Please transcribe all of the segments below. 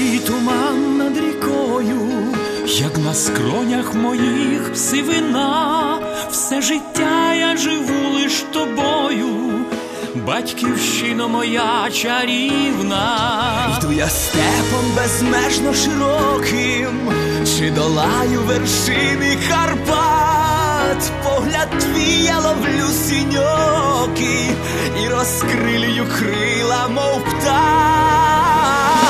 сивий туман над рікою, як на скронях моїх сивина. Все життя я живу лиш тобою, батьківщино моя чарівна. Йду я степом безмежно широким, чи долаю вершини Карпат. Погляд твій я ловлю синьоки і розкрилюю крила, мов птах.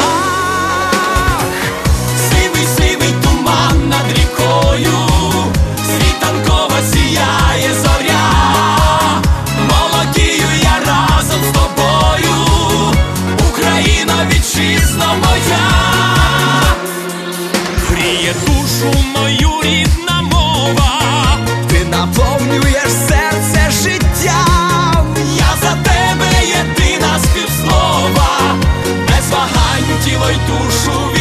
Сивий, сивий туман над рікою, світанкова сіяє зоря. Молодію я разом з тобою, Україна, вітчизна моя. Гріє душу мою рідна мова, Ти наповнюєш серце життям. Я за тебе єдина співслова, без вагань тіло й душу